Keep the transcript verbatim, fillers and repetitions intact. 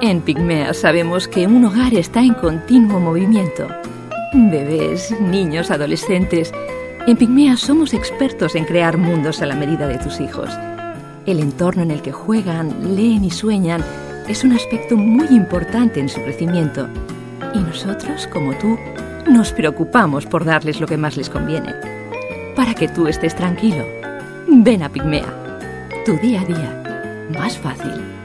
En Pigmea sabemos que un hogar está en continuo movimiento. Bebés, niños, adolescentes. En Pigmea somos expertos en crear mundos a la medida de tus hijos. El entorno en el que juegan, leen y sueñan es un aspecto muy importante en su crecimiento. Y nosotros, como tú, nos preocupamos por darles lo que más les conviene. Para que tú estés tranquilo, ven a Pigmea. Tu día a día, más fácil.